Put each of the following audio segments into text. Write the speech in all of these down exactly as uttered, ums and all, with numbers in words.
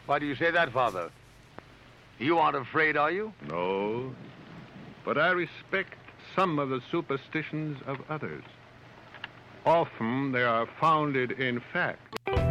Why do you say that, Father? You aren't afraid, are you? No, but I respect some of the superstitions of others. Often they are founded in fact.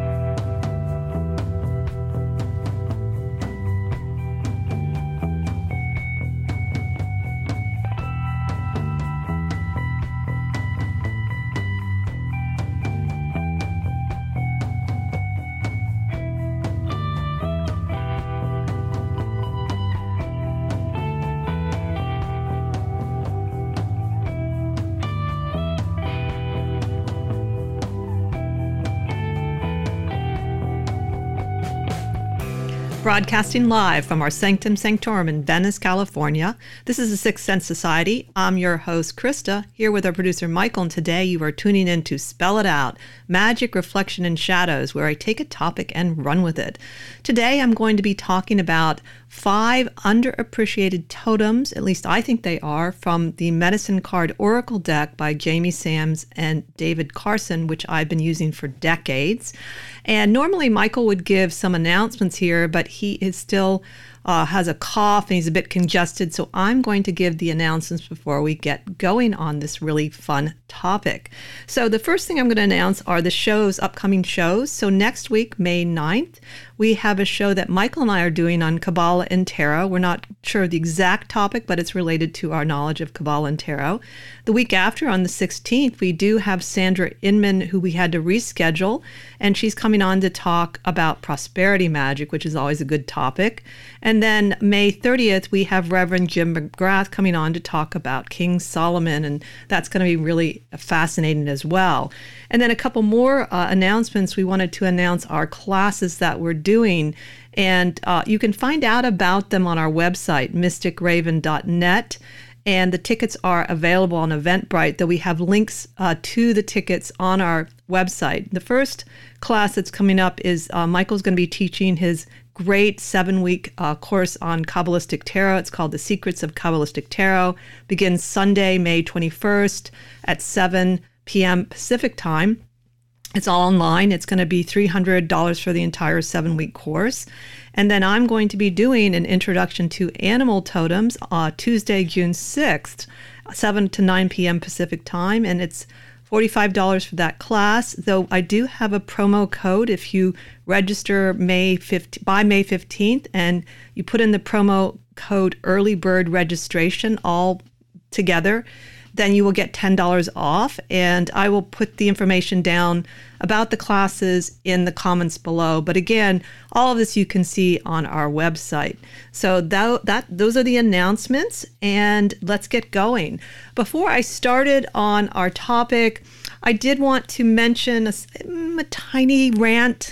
Broadcasting live from our Sanctum Sanctorum in Venice, California. This is the Sixth Sense Society. I'm your host, Krista, here with our producer, Michael, and today you are tuning in to Spell It Out, Magic, Reflection, and Shadows, where I take a topic and run with it. Today I'm going to be talking about five underappreciated totems, at least I think they are, from the Medicine Card Oracle deck by Jamie Sams and David Carson, which I've been using for decades. And normally Michael would give some announcements here, but he is still uh, has a cough and he's a bit congested. So I'm going to give the announcements before we get going on this really fun topic. So the first thing I'm going to announce are the shows, upcoming shows. So next week, May ninth, we have a show that Michael and I are doing on Kabbalah and Tarot. We're not sure of the exact topic, but it's related to our knowledge of Kabbalah and Tarot. The week after, on the sixteenth, we do have Sandra Inman, who we had to reschedule, and she's coming on to talk about prosperity magic, which is always a good topic. And then May thirtieth, we have Reverend Jim McGrath coming on to talk about King Solomon, and that's going to be really fascinating as well. And then a couple more uh, announcements. We wanted to announce our classes that we're doing, and uh, you can find out about them on our website, mystic raven dot net. And the tickets are available on Eventbrite, though we have links uh, to the tickets on our website. The first class that's coming up is uh, Michael's going to be teaching his great seven-week uh, course on Kabbalistic Tarot. It's called The Secrets of Kabbalistic Tarot. Begins Sunday, May twenty-first at seven p.m. Pacific time. It's all online. It's going to be three hundred dollars for the entire seven-week course. And then I'm going to be doing an introduction to animal totems uh, Tuesday, June sixth, seven to nine p.m. Pacific time. And it's forty-five dollars for that class, though I do have a promo code if you register May fifteenth, by May fifteenth, and you put in the promo code Early Bird Registration all together, then you will get ten dollars off. And I will put the information down about the classes in the comments below. But again, all of this you can see on our website. So that, that those are the announcements, and let's get going. Before I started on our topic, I did want to mention a, a tiny rant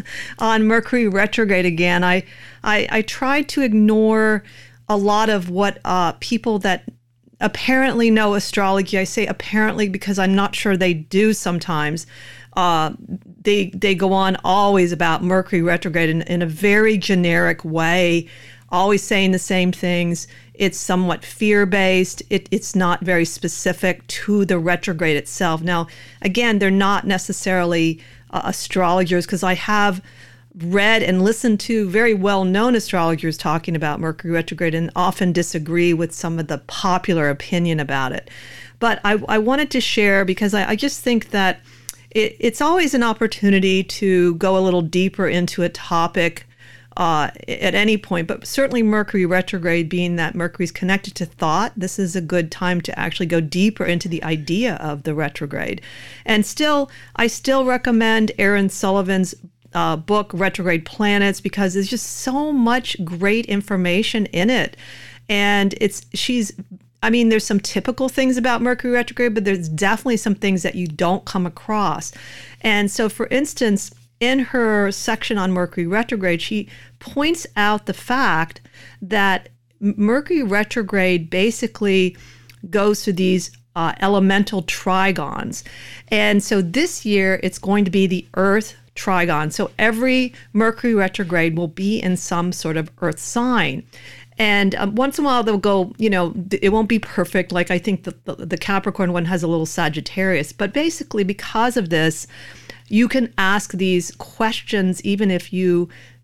on Mercury retrograde again. I, I, I tried to ignore a lot of what uh, people that apparently know astrology. I say apparently because I'm not sure they do sometimes. Uh, they they go on always about Mercury retrograde in, in a very generic way, always saying the same things. It's somewhat fear-based. It, it's not very specific to the retrograde itself. Now, again, they're not necessarily uh, astrologers, because I have read and listened to very well-known astrologers talking about Mercury retrograde and often disagree with some of the popular opinion about it. But I, I wanted to share because I, I just think that it, it's always an opportunity to go a little deeper into a topic uh, at any point, but certainly Mercury retrograde, being that Mercury's connected to thought, this is a good time to actually go deeper into the idea of the retrograde. And still, I still recommend Erin Sullivan's Uh, book Retrograde Planets, because there's just so much great information in it. And it's she's I mean there's some typical things about Mercury retrograde, but there's definitely some things that you don't come across. And so, for instance, in her section on Mercury retrograde, she points out the fact that Mercury retrograde basically goes through these uh, elemental trigons. And so this year it's going to be the Earth trigon. So every Mercury retrograde will be in some sort of earth sign. And um, once in a while they'll go, you know, it won't be perfect. Like I think the, the, the Capricorn one has a little Sagittarius. But basically because of this, you can ask these questions even if you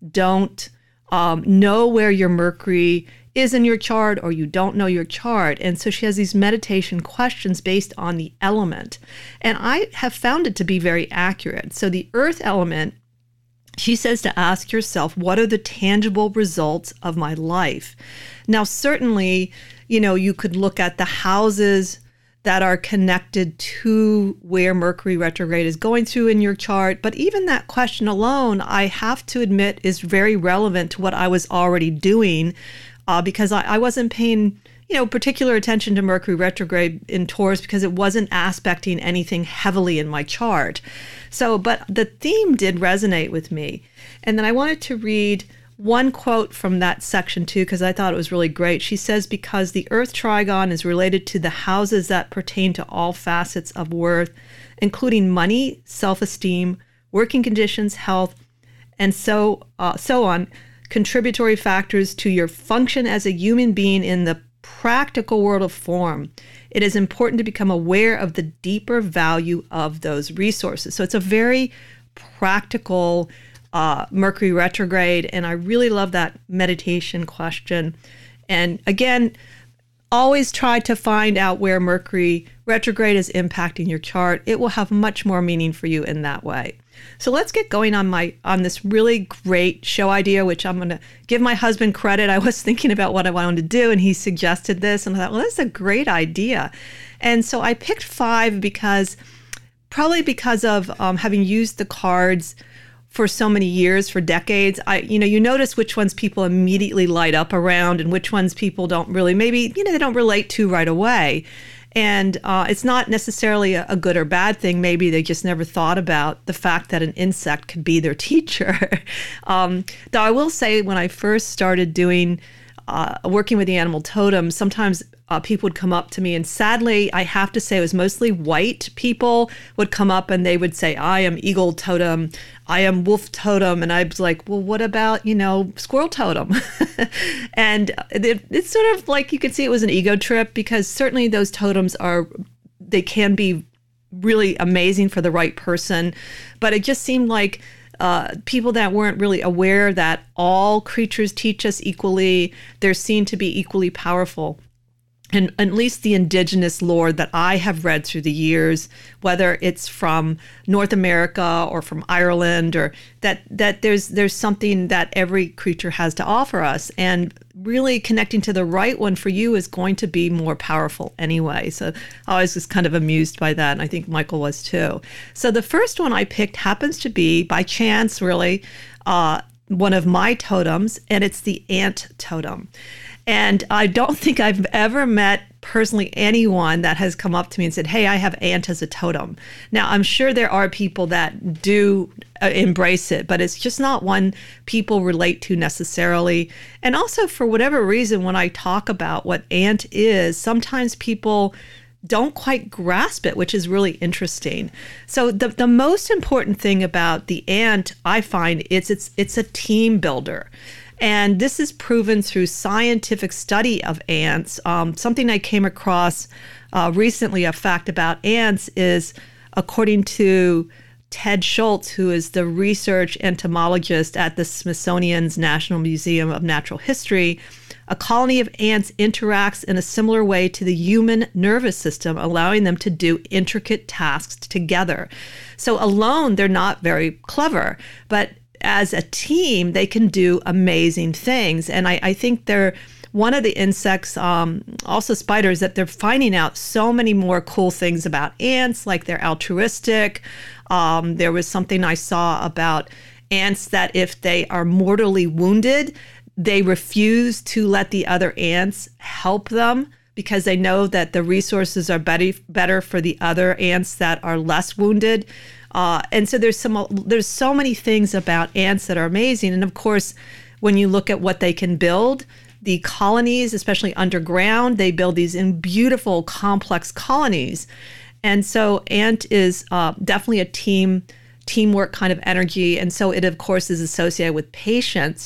don't um, know where your Mercury is in your chart, or you don't know your chart. And so she has these meditation questions based on the element. And I have found it to be very accurate. So the earth element, she says to ask yourself, what are the tangible results of my life? Now, certainly, you know, you could look at the houses that are connected to where Mercury retrograde is going through in your chart. But even that question alone, I have to admit, is very relevant to what I was already doing uh, because I, I wasn't paying, you know, particular attention to Mercury retrograde in Taurus because it wasn't aspecting anything heavily in my chart. So, but the theme did resonate with me. And then I wanted to read one quote from that section too, because I thought it was really great. She says, because the Earth trigon is related to the houses that pertain to all facets of worth, including money, self-esteem, working conditions, health, and so uh, so on, contributory factors to your function as a human being in the practical world of form. It is important to become aware of the deeper value of those resources. So it's a very practical Uh, Mercury retrograde, and I really love that meditation question. And again, always try to find out where Mercury retrograde is impacting your chart. It will have much more meaning for you in that way. So let's get going on my on this really great show idea, which I'm going to give my husband credit. I was thinking about what I wanted to do, and he suggested this, and I thought, well, that's a great idea. And so I picked five because, probably because of um, having used the cards for so many years, for decades, I, you know, you notice which ones people immediately light up around and which ones people don't really, maybe, you know, they don't relate to right away. And uh, it's not necessarily a, a good or bad thing. Maybe they just never thought about the fact that an insect could be their teacher. um, though I will say, when I first started doing, uh, working with the animal totems, sometimes Uh, people would come up to me, and sadly, I have to say it was mostly white people would come up and they would say, I am eagle totem, I am wolf totem. And I was like, well, what about, you know, squirrel totem? And it, it's sort of like, you could see it was an ego trip, because certainly those totems are, they can be really amazing for the right person. But it just seemed like Uh, people that weren't really aware that all creatures teach us equally, they're seen to be equally powerful. And at least the indigenous lore that I have read through the years, whether it's from North America or from Ireland, or that that there's there's something that every creature has to offer us. And really connecting to the right one for you is going to be more powerful anyway. So I was just kind of amused by that, and I think Michael was too. So the first one I picked happens to be, by chance really, uh, one of my totems, and it's the ant totem. And I don't think I've ever met personally anyone that has come up to me and said, hey, I have ant as a totem. Now, I'm sure there are people that do uh, embrace it, but it's just not one people relate to necessarily. And also, for whatever reason, when I talk about what ant is, sometimes people don't quite grasp it, which is really interesting. So the the most important thing about the ant, I find, is it's it's a team builder. And this is proven through scientific study of ants. Um, something I came across uh, recently, a fact about ants, is according to Ted Schultz, who is the research entomologist at the Smithsonian's National Museum of Natural History, a colony of ants interacts in a similar way to the human nervous system, allowing them to do intricate tasks together. So alone, they're not very clever, but as a team, they can do amazing things. And I, I think they're one of the insects, um, also spiders, that they're finding out so many more cool things about ants, like they're altruistic. Um, there was something I saw about ants that if they are mortally wounded, they refuse to let the other ants help them, because they know that the resources are better, better for the other ants that are less wounded. Uh, and so there's some there's so many things about ants that are amazing. And of course, when you look at what they can build, the colonies, especially underground, they build these in beautiful, complex colonies. And so ant is uh, definitely a team teamwork kind of energy. And so it, of course, is associated with patience.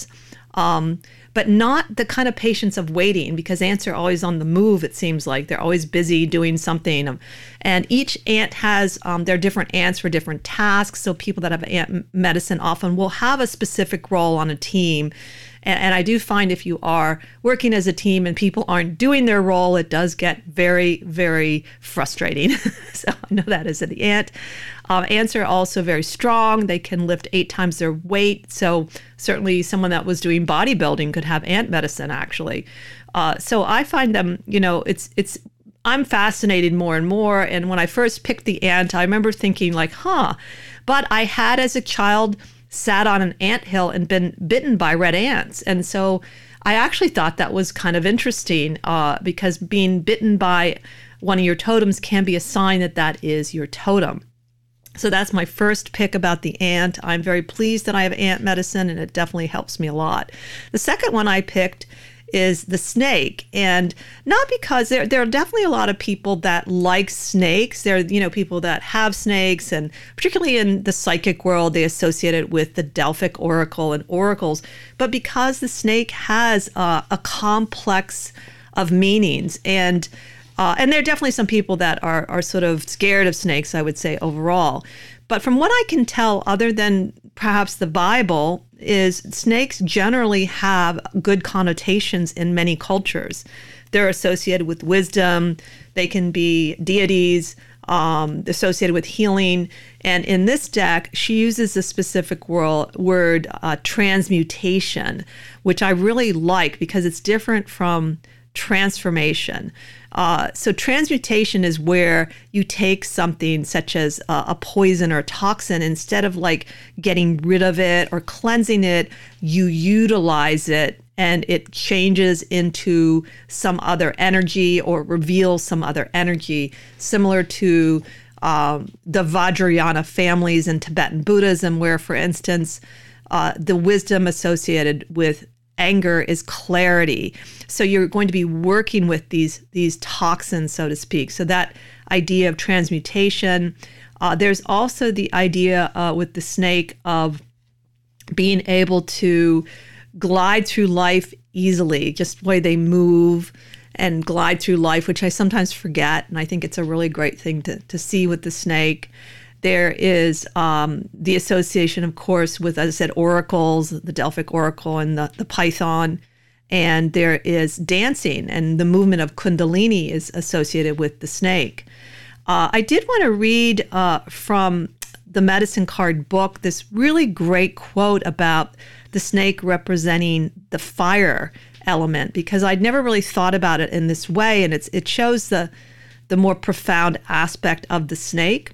Um, but not the kind of patience of waiting, because ants are always on the move, it seems like. They're always busy doing something. And each ant has um, their different ants for different tasks. So people that have ant medicine often will have a specific role on a team. And, and I do find if you are working as a team and people aren't doing their role, it does get very, very frustrating. So I know that as an ant. Um, ants are also very strong. They can lift eight times their weight. So certainly someone that was doing bodybuilding could have ant medicine, actually. Uh, so I find them, you know, it's it's. I'm fascinated more and more. And when I first picked the ant, I remember thinking like, huh. But I had as a child sat on an anthill and been bitten by red ants. And so I actually thought that was kind of interesting uh, because being bitten by one of your totems can be a sign that that is your totem. So that's my first pick about the ant. I'm very pleased that I have ant medicine, and it definitely helps me a lot. The second one I picked is the snake, and not because there there are definitely a lot of people that like snakes. There are, you know, people that have snakes, and particularly in the psychic world, they associate it with the Delphic oracle and oracles. But because the snake has uh, a complex of meanings, and Uh, and there are definitely some people that are are sort of scared of snakes, I would say, overall. But from what I can tell, other than perhaps the Bible, is snakes generally have good connotations in many cultures. They're associated with wisdom. They can be deities, um, associated with healing. And in this deck, she uses a specific word, word uh, transmutation, which I really like because it's different from transformation. Uh, so transmutation is where you take something such as uh, a poison or a toxin, instead of like getting rid of it or cleansing it, you utilize it and it changes into some other energy or reveals some other energy, similar to um, the Vajrayana families in Tibetan Buddhism, where, for instance, uh, the wisdom associated with anger is clarity. So you're going to be working with these these toxins, so to speak. So that idea of transmutation. Uh, there's also the idea uh, with the snake of being able to glide through life easily, just the way they move and glide through life, which I sometimes forget. And I think it's a really great thing to, to see with the snake. There is um, the association, of course, with, as I said, oracles, the Delphic oracle and the, the python. And there is dancing, and the movement of Kundalini is associated with the snake. Uh, I did want to read uh, from the medicine card book this really great quote about the snake representing the fire element, because I'd never really thought about it in this way, and it's it shows the the more profound aspect of the snake.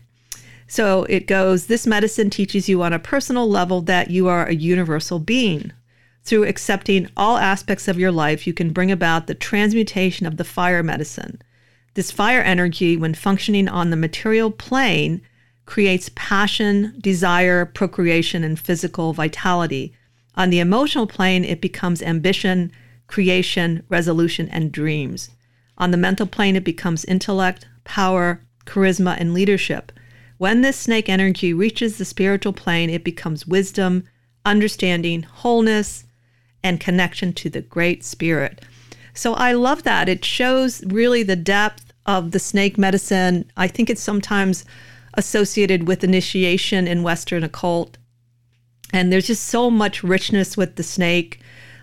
So it goes, this medicine teaches you on a personal level that you are a universal being. Through accepting all aspects of your life, you can bring about the transmutation of the fire medicine. This fire energy, when functioning on the material plane, creates passion, desire, procreation, and physical vitality. On the emotional plane, it becomes ambition, creation, resolution, and dreams. On the mental plane, it becomes intellect, power, charisma, and leadership. When this snake energy reaches the spiritual plane, it becomes wisdom, understanding, wholeness, and connection to the Great Spirit. So I love that. It shows really the depth of the snake medicine. I think it's sometimes associated with initiation in Western occult. And there's just so much richness with the snake.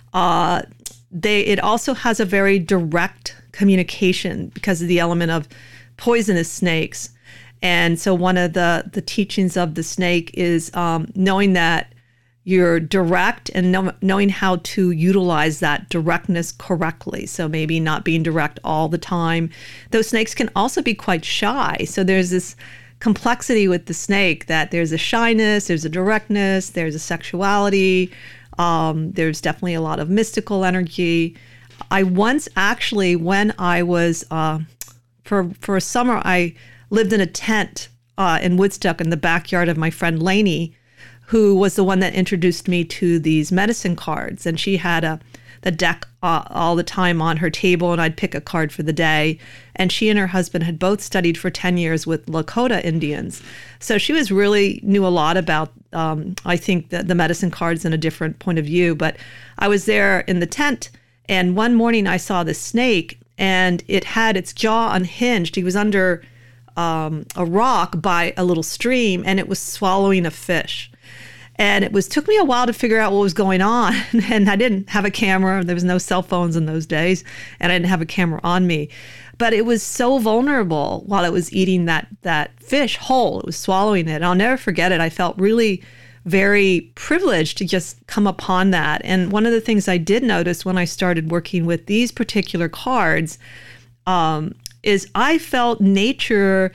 Uh, they it also has a very direct communication because of the element of poisonous snakes. And so one of the, the teachings of the snake is um, knowing that you're direct and know, knowing how to utilize that directness correctly. So maybe not being direct all the time. Those snakes can also be quite shy. So there's this complexity with the snake, that there's a shyness, there's a directness, there's a sexuality, um, there's definitely a lot of mystical energy. I once actually, when I was, uh, for, for a summer, I lived in a tent uh, in Woodstock in the backyard of my friend Lainey, who was the one that introduced me to these medicine cards. And she had a the deck uh, all the time on her table, and I'd pick a card for the day. And she and her husband had both studied for ten years with Lakota Indians. So she was really knew a lot about um, I think that the medicine card's in a different point of view. But I was there in the tent, and one morning I saw this snake, and it had its jaw unhinged. He was under um, a rock by a little stream, and it was swallowing a fish. And it was took me a while to figure out what was going on. And I didn't have a camera. There was no cell phones in those days, and I didn't have a camera on me. But it was so vulnerable while it was eating that that fish whole. It was swallowing it. And I'll never forget it. I felt really very privileged to just come upon that. And one of the things I did notice when I started working with these particular cards um, is I felt nature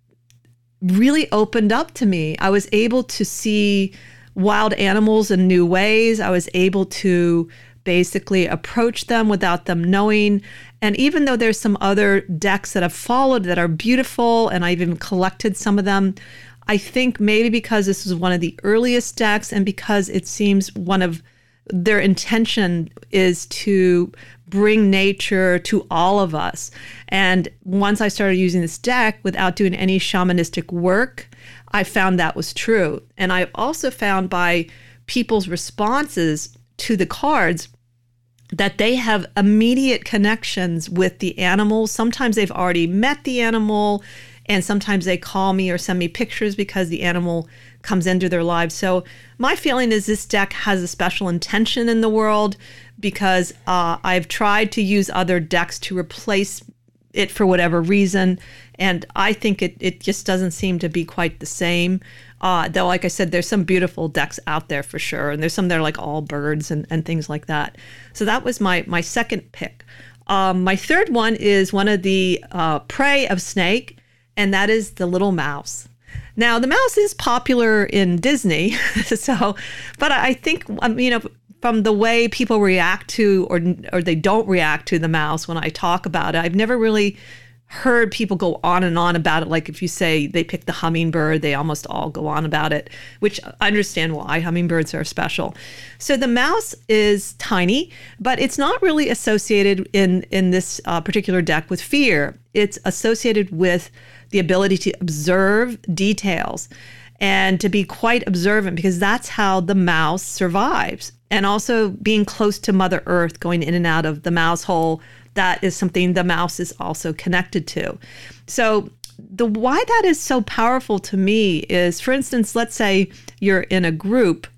really opened up to me. I was able to see wild animals in new ways. I was able to basically approach them without them knowing. And even though there's some other decks that have followed that are beautiful, and I've even collected some of them, I think maybe because this was one of the earliest decks, and because it seems one of their intention is to bring nature to all of us. And once I started using this deck without doing any shamanistic work, I found that was true. And I also found by people's responses to the cards that they have immediate connections with the animals. Sometimes they've already met the animal, and sometimes they call me or send me pictures because the animal comes into their lives. So my feeling is this deck has a special intention in the world, because uh, I've tried to use other decks to replace it for whatever reason, and I think it, it just doesn't seem to be quite the same. Uh, though, like I said, there's some beautiful decks out there for sure, and there's some that are like all birds and, and things like that. So that was my my second pick. Um, my third one is one of the uh, prey of snake, and that is the little mouse. Now, the mouse is popular in Disney, so, but I think, um, you know, from the way people react to or or they don't react to the mouse when I talk about it, I've never really heard people go on and on about it. Like if you say they pick the hummingbird, they almost all go on about it, which I understand why. Hummingbirds are special. So the mouse is tiny, but it's not really associated in, in this uh, particular deck with fear. It's associated with the ability to observe details and to be quite observant, because that's how the mouse survives. And also being close to Mother Earth, going in and out of the mouse hole, that is something the mouse is also connected to. So the why that is so powerful to me is, for instance, let's say you're in a group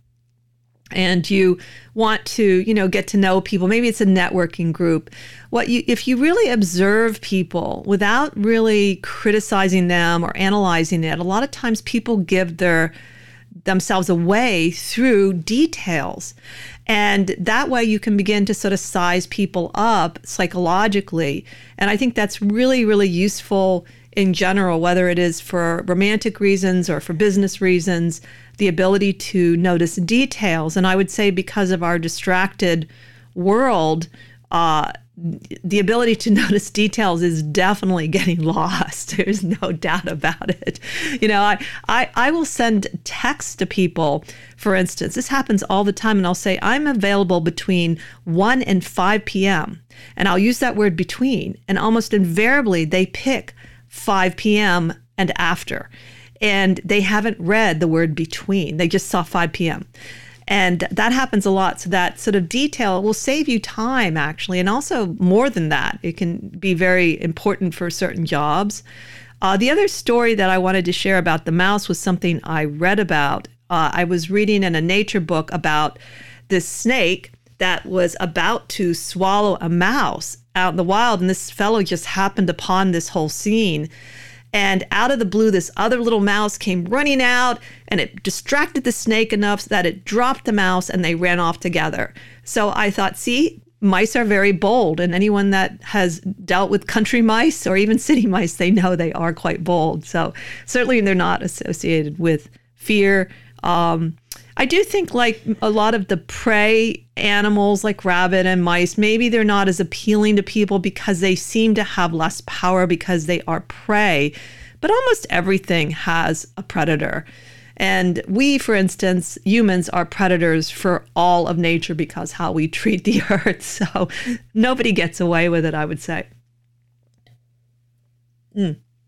and you want to, you know, get to know people. Maybe it's a networking group. What you, if you really observe people without really criticizing them or analyzing it, a lot of times people give their themselves away through details. And that way you can begin to sort of size people up psychologically. And I think that's really, really useful in general, whether it is for romantic reasons or for business reasons, the ability to notice details. And I would say because of our distracted world, uh, the ability to notice details is definitely getting lost. There's no doubt about it. You know, I, I, I will send texts to people, for instance. This happens all the time, and I'll say, I'm available between one and five p.m. And I'll use that word between, and almost invariably they pick five p.m. and after. And they haven't read the word between. They just saw five p.m. And that happens a lot. So that sort of detail will save you time, actually. And also more than that, it can be very important for certain jobs. Uh, the other story that I wanted to share about the mouse was something I read about. Uh, I was reading in a nature book about this snake that was about to swallow a mouse out in the wild. And this fellow just happened upon this whole scene. And out of the blue, this other little mouse came running out, and it distracted the snake enough so that it dropped the mouse and they ran off together. So I thought, see, mice are very bold. And anyone that has dealt with country mice or even city mice, they know they are quite bold. So certainly they're not associated with fear. Um, I do think like a lot of the prey animals like rabbit and mice, maybe they're not as appealing to people because they seem to have less power because they are prey. But almost everything has a predator. And we, for instance, humans are predators for all of nature because how we treat the earth. So nobody gets away with it, I would say. Mm.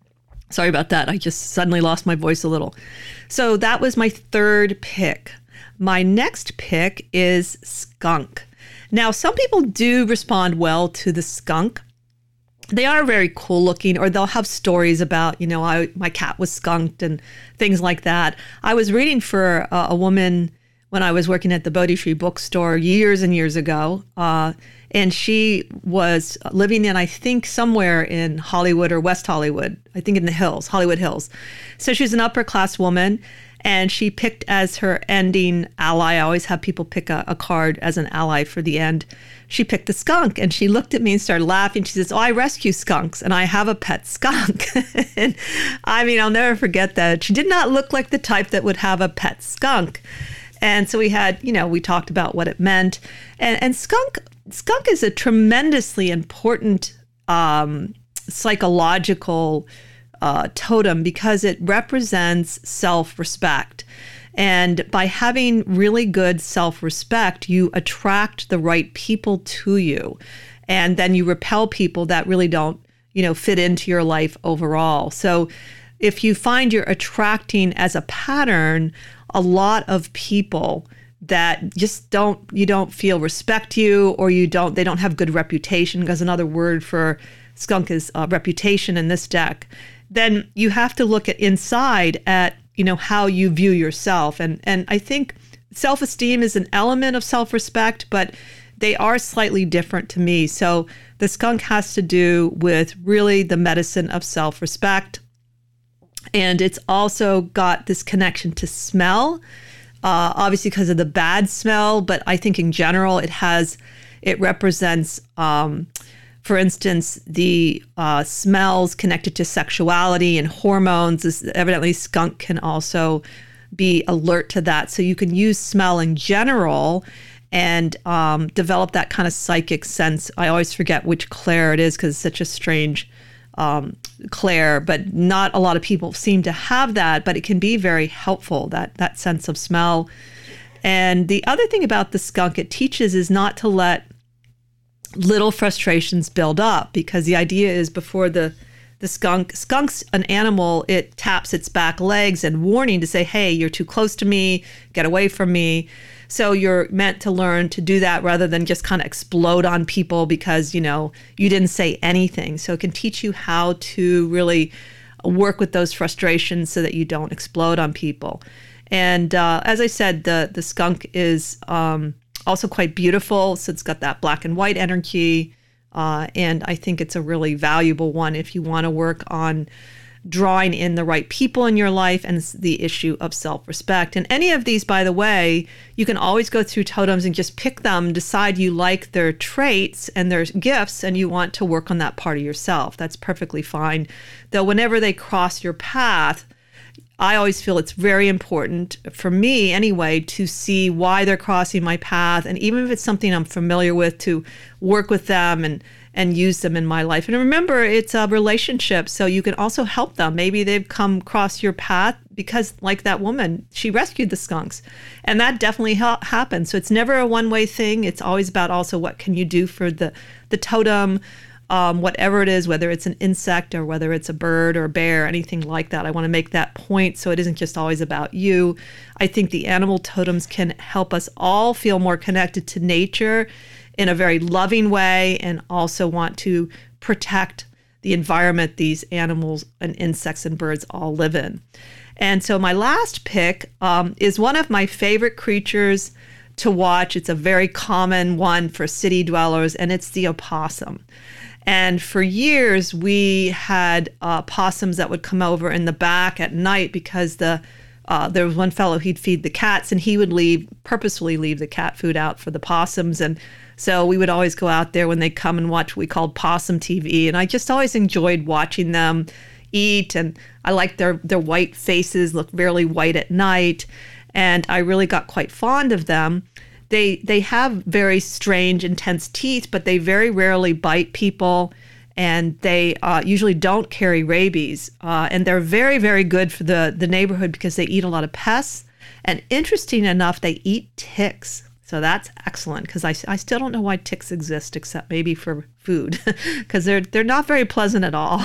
Sorry about that. I just suddenly lost my voice a little. So that was my third pick. My next pick is skunk. Now, some people do respond well to the skunk. They are very cool looking, or they'll have stories about, you know, I, my cat was skunked and things like that. I was reading for a, a woman when I was working at the Bodhi Tree bookstore years and years ago. Uh, and she was living in, I think, somewhere in Hollywood or West Hollywood, I think in the hills, Hollywood Hills. So she's an upper class woman, and she picked as her ending ally. I always have people pick a, a card as an ally for the end. She picked the skunk, and she looked at me and started laughing. She says, "Oh, I rescue skunks, and I have a pet skunk." And I mean, I'll never forget that. She did not look like the type that would have a pet skunk. And so we had, you know, we talked about what it meant. And, and skunk skunk is a tremendously important um, psychological uh, totem because it represents self-respect. And by having really good self-respect, you attract the right people to you. And then you repel people that really don't, you know, fit into your life overall. So if you find you're attracting as a pattern a lot of people that just don't, you don't feel respect you, or you don't, they don't have good reputation, because another word for skunk is uh, reputation in this deck, then you have to look at inside at, you know, how you view yourself. And, and I think self-esteem is an element of self-respect, but they are slightly different to me. So the skunk has to do with really the medicine of self-respect. And it's also got this connection to smell, uh, obviously because of the bad smell. But I think in general, it has, it represents, um, for instance, the uh, smells connected to sexuality and hormones. This, evidently, skunk can also be alert to that. So you can use smell in general and um, develop that kind of psychic sense. I always forget which Claire it is because it's such a strange um, Claire, but not a lot of people seem to have that, but it can be very helpful, that, that sense of smell. And the other thing about the skunk it teaches is not to let little frustrations build up, because the idea is before the, the skunk, skunk's an animal, it taps its back legs and warning to say, hey, you're too close to me, get away from me. So you're meant to learn to do that rather than just kind of explode on people because, you know, you didn't say anything. So it can teach you how to really work with those frustrations so that you don't explode on people. And uh, as I said, the, the skunk is um, also quite beautiful. So it's got that black and white energy. Uh, and I think it's a really valuable one if you want to work on drawing in the right people in your life and the issue of self-respect. And any of these, by the way, you can always go through totems and just pick them, decide you like their traits and their gifts, and you want to work on that part of yourself. That's perfectly fine. Though whenever they cross your path, I always feel it's very important, for me anyway, to see why they're crossing my path. And even if it's something I'm familiar with, to work with them and and use them in my life. And remember, it's a relationship, so you can also help them. Maybe they've come across your path because, like that woman, she rescued the skunks. And that definitely ha- happened. So it's never a one-way thing. It's always about also what can you do for the, the totem, um, whatever it is, whether it's an insect or whether it's a bird or a bear, anything like that. I want to make that point so it isn't just always about you. I think the animal totems can help us all feel more connected to nature in a very loving way, and also want to protect the environment these animals and insects and birds all live in. And so my last pick um, is one of my favorite creatures to watch. It's a very common one for city dwellers, and it's the opossum. And for years, we had uh, possums that would come over in the back at night because the Uh, there was one fellow, he'd feed the cats, and he would leave, purposefully leave the cat food out for the possums. And so we would always go out there when they come and watch what we called possum T V. And I just always enjoyed watching them eat. And I liked their, their white faces, look very white at night. And I really got quite fond of them. They, they have very strange, intense teeth, but they very rarely bite people. And they uh, usually don't carry rabies. Uh, and they're very, very good for the, the neighborhood because they eat a lot of pests. And interesting enough, they eat ticks. So that's excellent, because I, I still don't know why ticks exist, except maybe for food, because they're, they're not very pleasant at all.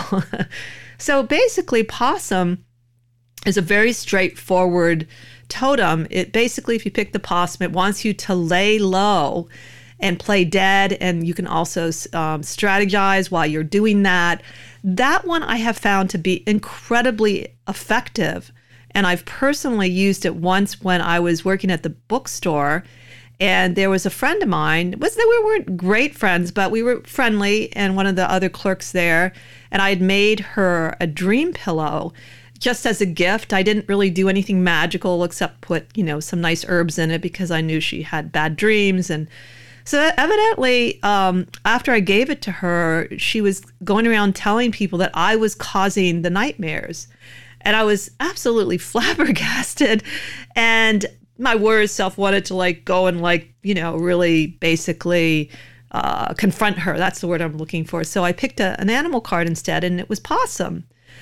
So basically, possum is a very straightforward totem. It basically, if you pick the possum, it wants you to lay low and play dead, and you can also um, strategize while you're doing that. That one I have found to be incredibly effective, and I've personally used it once when I was working at the bookstore, and there was a friend of mine. It was that we weren't great friends, but we were friendly, and one of the other clerks there, and I had made her a dream pillow just as a gift. I didn't really do anything magical except put, you know, some nice herbs in it because I knew she had bad dreams. And so evidently, um, after I gave it to her, she was going around telling people that I was causing the nightmares. And I was absolutely flabbergasted. And my worst self wanted to like go and like, you know, really basically uh, confront her. That's the word I'm looking for. So I picked a, an animal card instead, and it was possum.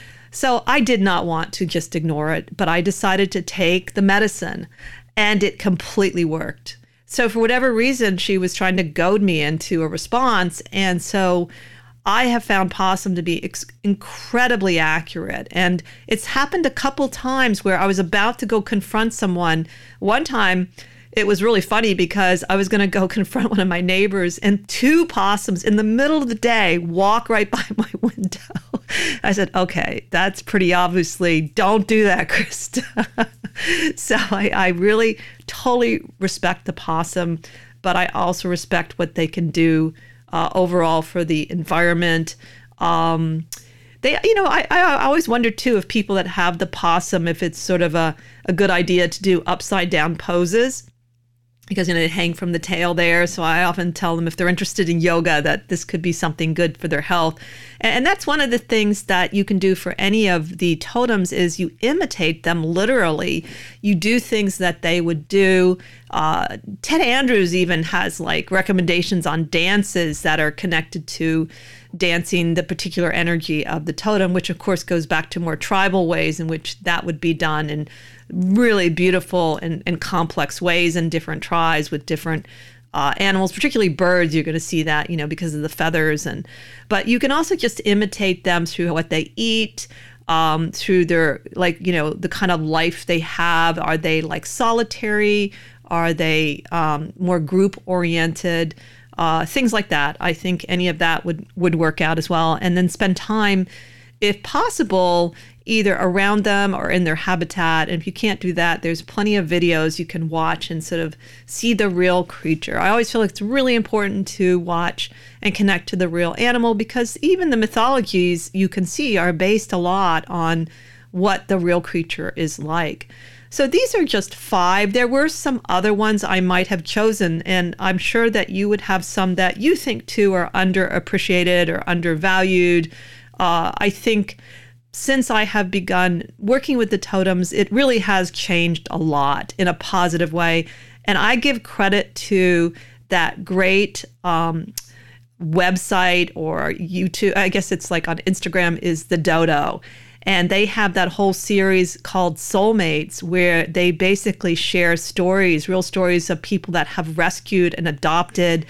So I did not want to just ignore it, but I decided to take the medicine, and it completely worked. So for whatever reason, she was trying to goad me into a response. And so I have found possum to be ex- incredibly accurate. And it's happened a couple times where I was about to go confront someone. One time, it was really funny because I was going to go confront one of my neighbors, and two possums in the middle of the day walk right by my window. I said, okay, that's pretty obviously, don't do that, Krista. So I, I really totally respect the possum, but I also respect what they can do uh, overall for the environment. Um, they, you know, I, I always wonder too if people that have the possum, if it's sort of a, a good idea to do upside down poses, because, you know, they hang from the tail there. So I often tell them if they're interested in yoga that this could be something good for their health. And that's one of the things that you can do for any of the totems is you imitate them literally. You do things that they would do. Uh, Ted Andrews even has like recommendations on dances that are connected to dancing the particular energy of the totem, which of course goes back to more tribal ways in which that would be done in really beautiful and, and complex ways in different tribes with different uh, animals, particularly birds. You're going to see that, you know, because of the feathers. And but you can also just imitate them through what they eat, um, through their, like, you know, the kind of life they have. Are they like solitary? Are they um, more group oriented? Uh, things like that. I think any of that would, would work out as well. And then spend time, if possible, either around them or in their habitat. And if you can't do that, there's plenty of videos you can watch and sort of see the real creature. I always feel like it's really important to watch and connect to the real animal, because even the mythologies you can see are based a lot on what the real creature is like. So these are just five. There were some other ones I might have chosen, and I'm sure that you would have some that you think too are underappreciated or undervalued. Uh, I think since I have begun working with the totems, it really has changed a lot in a positive way. And I give credit to that great um, website or YouTube, I guess it's like on Instagram, is the Dodo. And they have that whole series called Soulmates, where they basically share stories, real stories of people that have rescued and adopted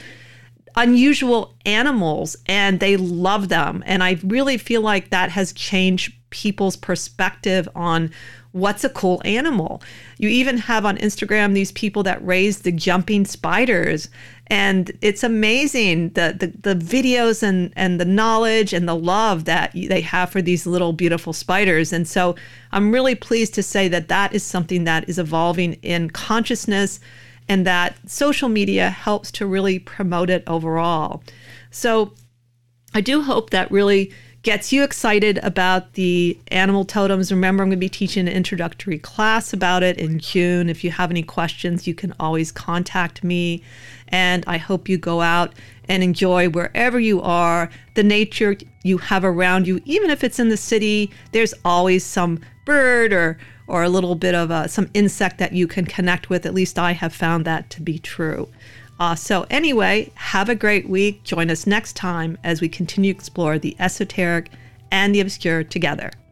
unusual animals, and they love them. And I really feel like that has changed people's perspective on what's a cool animal. You even have on Instagram these people that raise the jumping spiders. And it's amazing the, the, the videos and, and the knowledge and the love that they have for these little beautiful spiders. And so I'm really pleased to say that that is something that is evolving in consciousness, and that social media helps to really promote it overall. So I do hope that really gets you excited about the animal totems. Remember, I'm going to be teaching an introductory class about it in June. If you have any questions, you can always contact me. And I hope you go out and enjoy wherever you are, the nature you have around you. Even if it's in the city, there's always some bird or or a little bit of a, some insect that you can connect with. At least I have found that to be true. Uh, so anyway, have a great week. Join us next time as we continue to explore the esoteric and the obscure together.